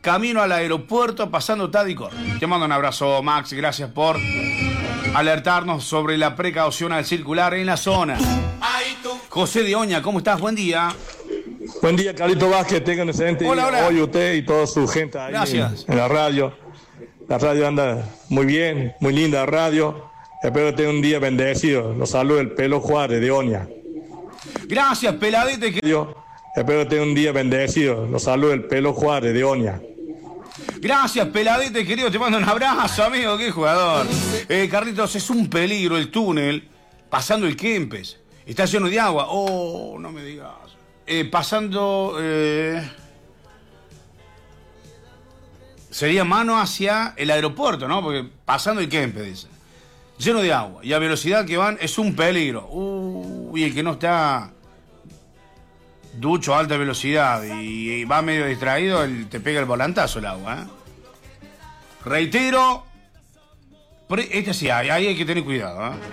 camino al aeropuerto, pasando Tadicor. Te mando un abrazo, Max. Gracias por alertarnos sobre la precaución al circular en la zona. José de Oña, ¿cómo estás? Buen día. Buen día, Carlito Vázquez. Tengan un excelente día. Hola. Hoy usted y toda su gente ahí en la radio. La radio anda muy bien, muy linda la radio. Espero que tenga un día bendecido. Los saluda el Pelo Juárez de Oña. Gracias, peladete. Espero que tenga un día bendecido. Los saluda el Pelo Juárez de Oña. Gracias, peladete, querido. Te mando un abrazo, amigo. Qué jugador. Carlitos, es un peligro el túnel pasando el Kempes. Está lleno de agua. Oh, no me digas. Pasando... sería mano hacia el aeropuerto, ¿no? Porque pasando el Kempes, dice. Lleno de agua. Y a velocidad que van es un peligro. Y el que no está ducho a alta velocidad y va medio distraído, te pega el volantazo el agua, ¿eh? Reitero, sí, ahí hay que tener cuidado, ¿eh?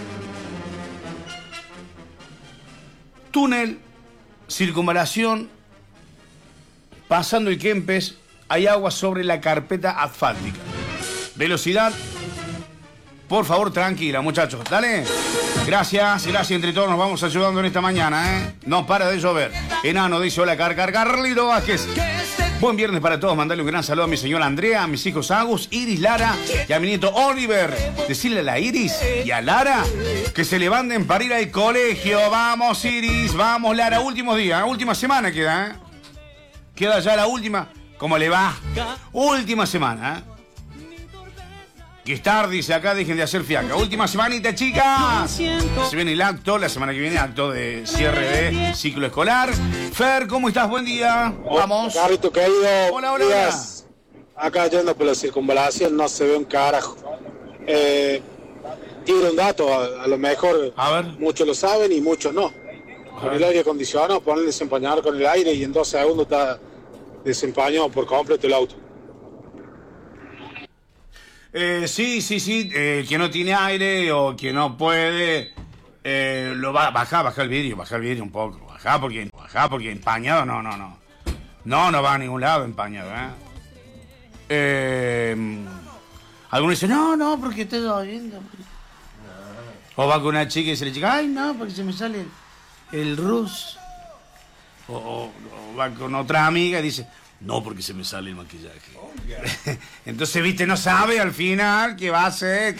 Túnel, circunvalación, pasando el Kempes, hay agua sobre la carpeta asfáltica. Velocidad, por favor, tranquila, muchachos. Dale. Gracias. Entre todos nos vamos ayudando en esta mañana, ¿eh? No para de llover. Enano dice, hola, Carlito Vázquez. Buen viernes para todos. Mandarle un gran saludo a mi señora Andrea, a mis hijos Agus, Iris, Lara y a mi nieto Oliver. Decirle a la Iris y a Lara que se levanten para ir al colegio. Vamos, Iris. Vamos, Lara. Últimos días. Última semana queda, ¿eh? Queda ya la última. ¿Cómo le va? Última semana, ¿eh? Que es tarde, dice acá, dejen de hacer fiaca. Última semanita, chicas. Se viene el acto, la semana que viene, acto de cierre de ciclo escolar. Fer, ¿cómo estás? Buen día. Vamos. Carlito, querido. Hola. Acá yendo por la circunvalación no se ve un carajo. Tiro un dato, a lo mejor a ver. Muchos lo saben y muchos no. Con el aire acondicionado, ponen el desempañador con el aire y en 2 segundos está desempañado por completo el auto. Sí. Que no tiene aire o que no puede, lo va a bajar el vidrio un poco. Bajar porque empañado no va a ningún lado empañado, algunos dicen, no, porque estoy oyendo. O va con una chica y dice la chica, ay, no, porque se me sale el rus. O va con otra amiga y dice, no, porque se me sale el maquillaje. Entonces, viste, no sabe al final qué va a hacer.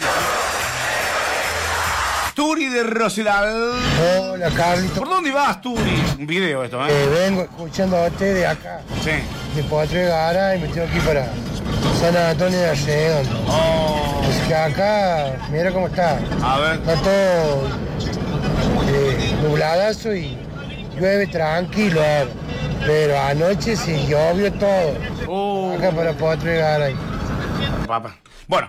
Turi de Rosedal. Hola, Carlito. ¿Por dónde vas, Turi? Un video esto, ¿eh? Vengo escuchando a usted de acá. Sí. De Potrero de Garay, me tengo aquí para San Antonio de Arredón. Oh. Es que acá, mira cómo está. A ver. Está todo nubladazo y llueve tranquilo ahora. Pero anoche sí llovió todo. Acá para Potrero de Garay. Papá. Bueno,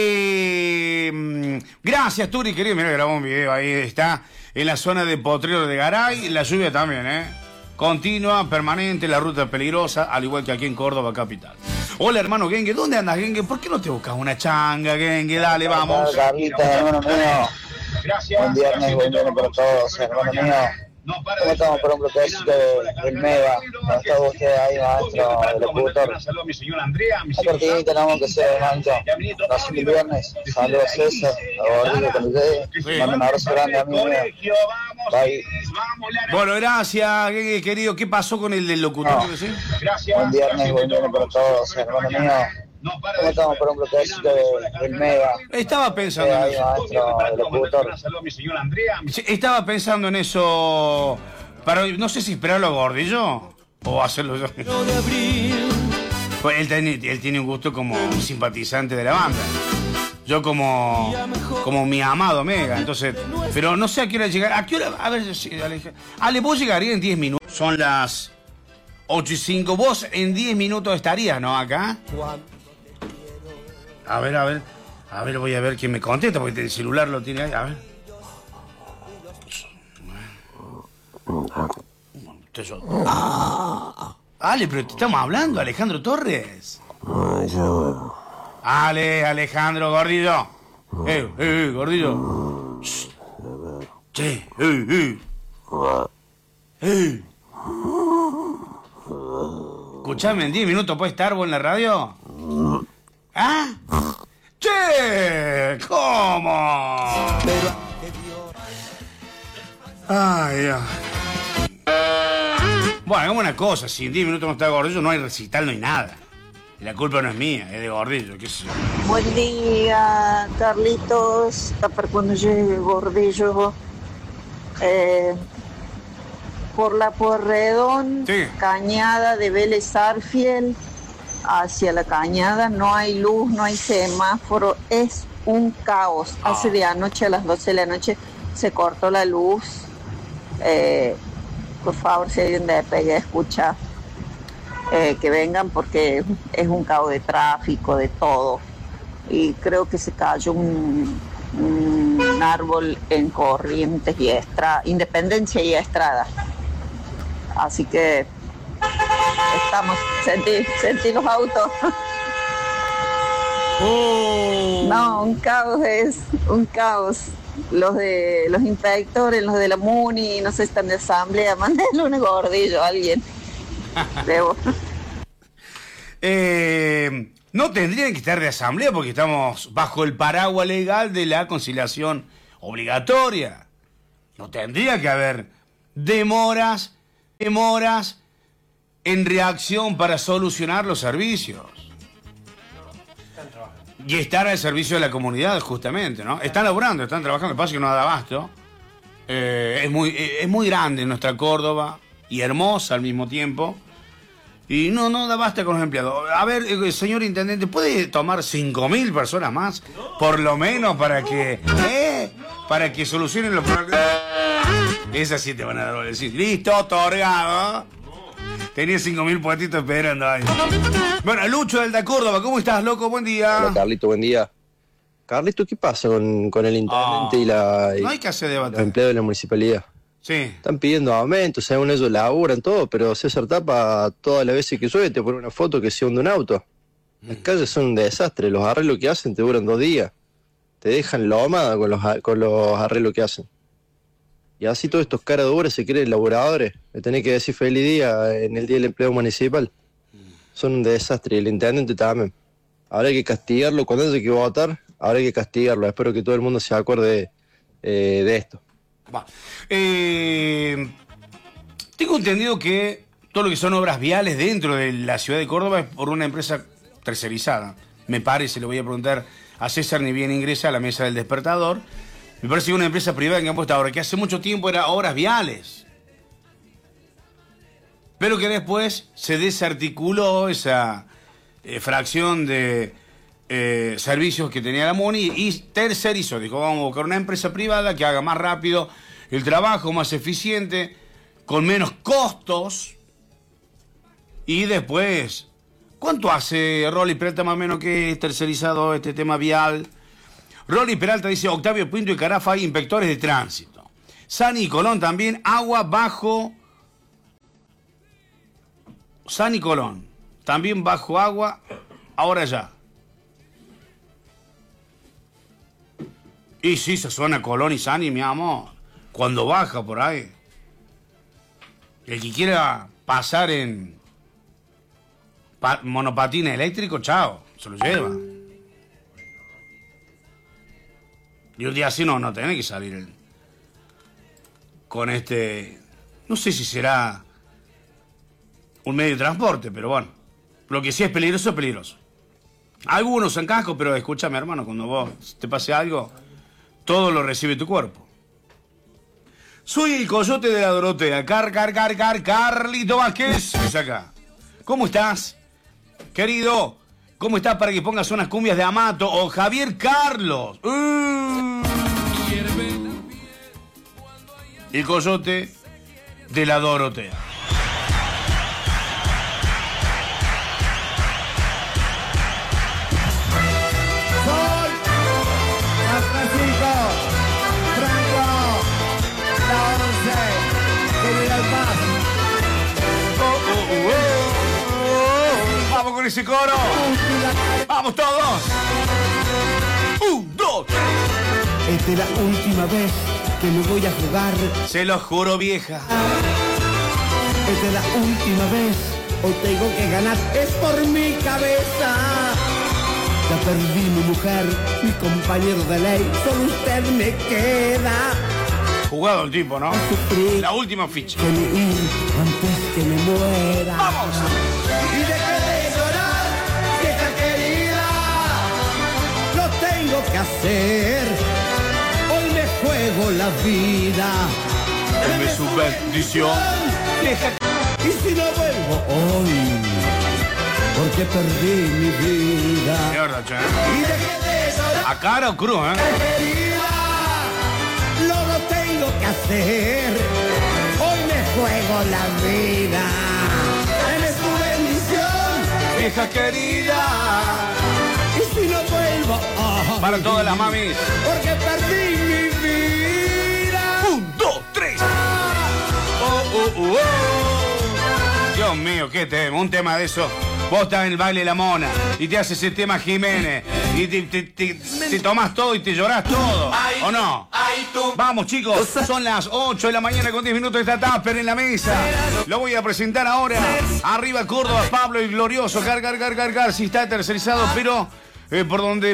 gracias, Turi, querido. Mira, grabó un video ahí. Está en la zona de Potrero de Garay. La lluvia también, continua, permanente, la ruta peligrosa, al igual que aquí en Córdoba capital. Hola, hermano Gengue. ¿Dónde andas, Gengue? ¿Por qué no te buscas una changa, Gengue? Dale, vamos. Carlitos, hermano mío. Gracias. Buen viernes para todos, hermano mío. ¿Cómo estamos por un bloquecito del MEVA? ¿Cómo está usted ahí, maestro, el locutor? Una cortinita, nada más que sea, hermanito. Nací el viernes. Saludos a César, a Gordillo con el dedo. Mando un abrazo grande a mí, mío. Bye. Bueno, gracias, querido. ¿Qué pasó con el del locutor? Buen viernes para todos, hermano mío. ¿Cómo estamos por un bloquecito del MEVA? Estaba pensando en eso. Maestro, el locutor. Estaba pensando en eso. Pero no sé si esperarlo a Gordillo o hacerlo yo. Pues él tiene un gusto como un simpatizante de la banda. Yo como mi amado Mega. Entonces, pero no sé a qué hora llegar. ¿A qué hora? A ver, Ale, vos llegarías en 10 minutos. Son las 8:05. Vos en 10 minutos estarías, ¿no? Acá. A ver, voy a ver quién me contesta, porque el celular lo tiene ahí, a ver. Ale, pero te estamos hablando, Alejandro Torres. Ale, Alejandro, Gordillo. Gordillo. Che, Escuchame, en 10 minutos puede estar vos en la radio. ¿Ah? ¡Che! ¿Cómo? Ay, Dios. Bueno, hagamos una cosa. Si en 10 minutos no está Gordillo, no hay recital, no hay nada. La culpa no es mía, es de Gordillo, qué sé yo. Buen día, Carlitos. Está para cuando llegue Gordillo. Por la Pueyrredón, sí. Cañada de Vélez Sarsfield, hacia la cañada, no hay luz, no hay semáforo, es un caos. Hace de anoche a las 12 de la noche se cortó la luz. Por favor, si alguien de Pegue escucha, que vengan porque es un caos de tráfico, de todo. Y creo que se cayó un árbol en Corrientes y Independencia y Estrada. Así que sentí los autos. No, un caos es un caos. Los inspectores, los de la MUNI, no sé, están de asamblea, mándenle un Gordillo a alguien. No tendrían que estar de asamblea porque estamos bajo el paraguas legal de la conciliación obligatoria. No tendría que haber demoras en reacción para solucionar los servicios. Y estar al servicio de la comunidad, justamente, ¿no? Están laburando, están trabajando, pasa que no da abasto. Es muy grande nuestra Córdoba y hermosa al mismo tiempo. Y no da basta con los empleados. A ver, señor intendente, ¿puede tomar 5.000 personas más? Por lo menos para que solucionen los problemas. Esas sí te van a dar decir. Listo, otorgado. Tenía 5.000 puestitos esperando ahí. Bueno, Lucho del da Córdoba, ¿cómo estás, loco? Buen día. Hola, Carlito, buen día. Carlito, ¿qué pasa con el intendente y no hay que hacer debate. Los empleados de la municipalidad? Sí. Están pidiendo aumentos, según ellos laburan todo, pero César Tapa todas las veces que llueve te pone una foto que se hunde un auto. Las calles son un desastre, los arreglos que hacen te duran 2 días. Te dejan lomada con los arreglos que hacen. Y así todos estos caras duras se creen laburadores. Me tenés que decir feliz día en el día del empleo municipal. Son un desastre, y el intendente también. Ahora hay que castigarlo, cuando haya que votar, ahora hay que castigarlo. Espero que todo el mundo se acuerde de esto. Va. Tengo entendido que todo lo que son obras viales dentro de la ciudad de Córdoba es por una empresa tercerizada. Me parece, le voy a preguntar a César ni bien ingresa a la mesa del despertador. Me parece que una empresa privada que han puesto ahora, que hace mucho tiempo era obras viales. Pero que después se desarticuló esa fracción de servicios que tenía la MUNI y tercerizó. Dijo, vamos a buscar una empresa privada que haga más rápido el trabajo, más eficiente, con menos costos. Y después, ¿cuánto hace Rolly Peralta más o menos que es tercerizado este tema vial? Rolly Peralta dice, Octavio Pinto y Carafa hay inspectores de tránsito. Sani y Colón también, agua bajo... San y Colón, también bajo agua, ahora ya. Y sí, se suena Colón y Sani, mi amor, cuando baja por ahí. El que quiera pasar en monopatín eléctrico, chao, se lo lleva. Y un día así no tiene que salir con no sé si será un medio de transporte, pero bueno, lo que sí es peligroso es peligroso. Algunos en casco, pero escúchame, hermano, cuando vos te pase algo, todo lo recibe tu cuerpo. Soy el coyote de la Dorotea, Carlito Vázquez, es acá. ¿Cómo estás, querido? ¿Cómo estás para que pongas unas cumbias de Amato o Javier Carlos? El coyote de la Dorotea. Vamos con ese coro. Vamos todos. 1, 2. Esta es la última vez que me voy a jugar. Se lo juro, vieja. Esta es la última vez hoy tengo que ganar, es por mi cabeza. Ya perdí mi mujer, mi compañero de ley, solo usted me queda. Jugado el tipo, ¿no? La última ficha. Antes que me muera. ¡Vamos! Y deje de llorar, vieja querida. Lo tengo que hacer. Hoy me juego la vida. Deme su bendición. Vieja. Y si no vuelvo hoy, porque perdí mi vida. De verdad, che. Y deje de llorar. ¿A cara o cruz, Querida, lo tengo que hacer. Hoy me juego la vida. Deme su bendición, Vieja querida. y si no vuelvo hoy, Para todas las mamis. porque perdí mi vida. 1, 2, 3. Dios mío, qué tema, un tema de eso. Vos estás en el baile de la mona y te haces ese tema Jiménez y te tomás todo y te llorás todo, ¿o no? Vamos, chicos, son las 8 de la mañana con 10 minutos, está Tupper en la mesa. Lo voy a presentar ahora. Arriba Córdoba, Pablo y Glorioso. Cargar, si está tercerizado, pero por donde...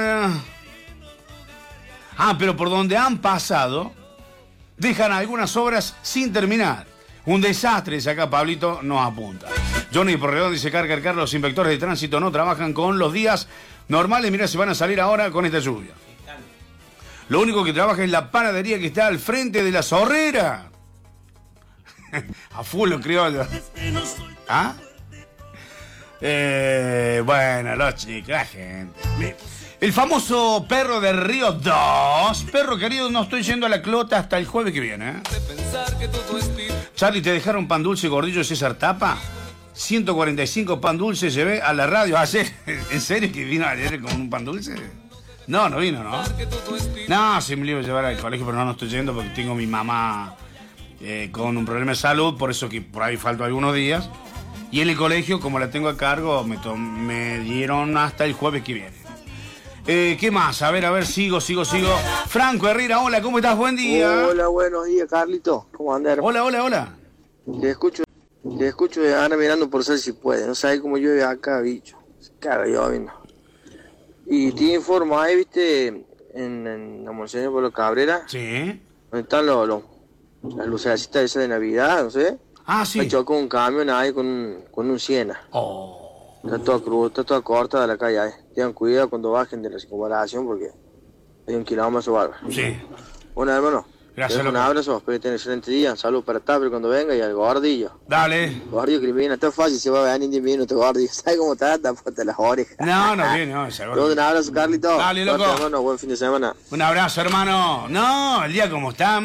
pero por donde han pasado, dejan algunas obras sin terminar. Un desastre, dice acá Pablito, nos apunta. Johnny Porredón dice, cargar, los inspectores de tránsito no trabajan con los días normales. Mira, se van a salir ahora con esta lluvia. Lo único que trabaja es la panadería que está al frente de la Zorrera. A full los criollos. ¿Ah? Bueno, los chicos, la gente. El famoso perro de Río 2. Perro querido, no estoy yendo a la clota hasta el jueves que viene, Charlie, ¿te dejaron pan dulce gordillo de César Tapa? 145 pan dulce llevé a la radio ayer. ¿En serio que vino ayer con un pan dulce? No vino, ¿no? No, sí me lo iba a llevar al colegio, pero no estoy yendo porque tengo a mi mamá con un problema de salud, por eso que por ahí falto algunos días. Y en el colegio, como la tengo a cargo, me dieron hasta el jueves que viene. ¿Qué más? A ver, sigo. Franco Herrera, hola, ¿cómo estás? Buen día. Hola, buenos días, Carlito. ¿Cómo andás? Hola. Te escucho de Ana mirando por ser si puede. No sabes cómo llueve acá, bicho. Se caga lloviendo. Y te informo, ahí, viste, en la Monseñor Pablo Cabrera. Sí. Donde están las lucecitas esas de Navidad, no sé. Sí. Me chocó un camión ahí con un Siena. Está toda cruz, está toda corta de la calle ahí. Tengan cuidado cuando bajen de la circunvalación porque hay un kilómetro bárbaro. Sí. Bueno, hermano. Gracias, un abrazo, espero que tengan un excelente día. Un saludo para Tapper cuando venga y al gordillo. Dale. Gordillo que viene, está fácil, se va a ver en 10 minutos, gordillo. ¿Sabes cómo está? Tapate las orejas. No viene, no. Un abrazo, Carlito. Dale, loco. Hermano, buen fin de semana. Un abrazo, hermano. No, el día como está.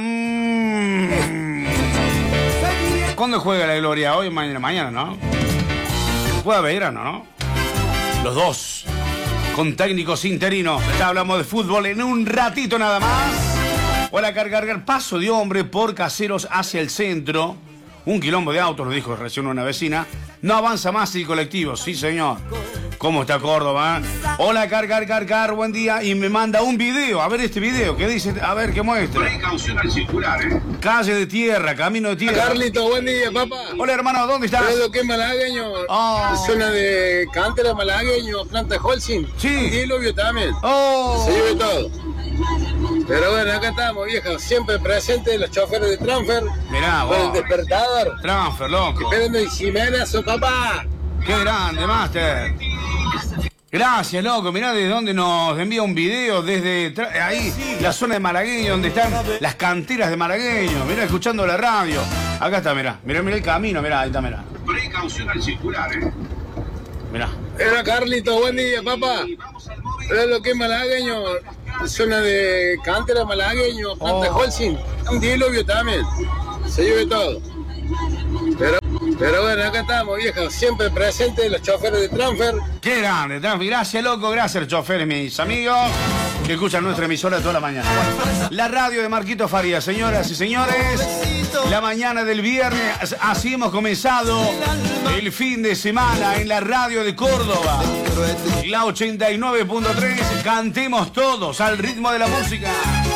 ¿Cuándo juega la Gloria? Hoy o mañana, ¿no? Juega Belgrano, ¿no? Los dos. Con técnicos interinos. Ya hablamos de fútbol en un ratito nada más. Hola, cargar. Paso de hombre por Caseros hacia el centro. Un quilombo de autos, nos dijo recién una vecina. No avanza más el colectivo, sí señor. ¿Cómo está Córdoba? Hola, cargar, buen día. Y me manda un video. A ver este video, ¿qué dice? A ver, ¿qué muestra? Precaución al circular, Calle de tierra, camino de tierra. Carlito, buen día, papá. Hola, hermano, ¿dónde estás? Creo que es malagueño. Zona de Cántara, malagueño, planta Holcim. Sí. Y el obvio también. Se lleve todo. Pero bueno, acá estamos, vieja. Siempre presente los choferes de transfer. Mirá, vos. Con el despertador. Transfer, loco. Esperando en Jiménez, papá. Qué grande, Master. Gracias, loco. Mirá de dónde nos envía un video. Desde ahí, la zona de Malagueño, donde están las canteras de Malagueño. Mirá, escuchando la radio. Acá está, mirá el camino. Mirá, ahí está, mirá. Precaución al circular, Mirá. Era Carlito, buen día, papá. Era lo que es malagueño. Zona de Cántara, malagueño, planta Holcim. Un día el obvio también. Se lleve todo. Pero bueno, acá estamos, vieja. Siempre presente los choferes de transfer. Qué grande, transfer. Gracias, loco. Gracias, choferes, mis amigos que escuchan nuestra emisora toda la mañana. La radio de Marquito Farías, señoras y señores. La mañana del viernes, así hemos comenzado el fin de semana en la radio de Córdoba. La 89.3, cantemos todos al ritmo de la música. ¡Chicos!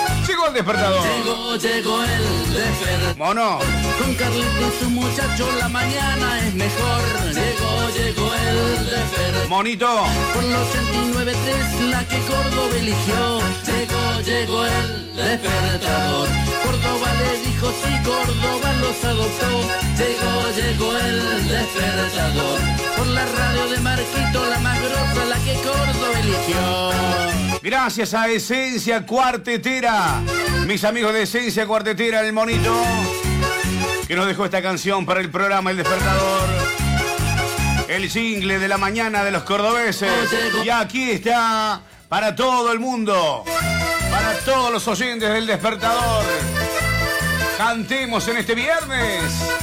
llegó el despertador. Llegó el despertador. Mono. Con Carlitos y su muchacho la mañana es mejor. Llegó el despertador. Monito. Por los 89.3 la que Córdoba eligió. Llegó el despertador. Córdoba le dijo sí, Córdoba los adoptó. Llegó el despertador. Por la radio de Marquito, la más grosa, la que Córdoba eligió. Gracias a Esencia Cuartetera, mis amigos de Esencia Cuartetera, el Monito, que nos dejó esta canción para el programa El Despertador. El jingle de la mañana de los cordobeses. Y aquí está para todo el mundo, para todos los oyentes del Despertador. Cantemos en este viernes.